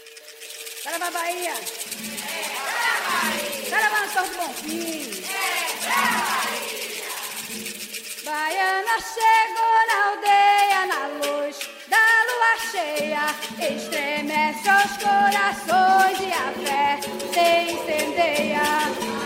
Saravá, Bahia. Saravá, São do Bonfim. Baiana chegou na aldeia na luz da lua cheia, estremece os corações e a fé se incendeia.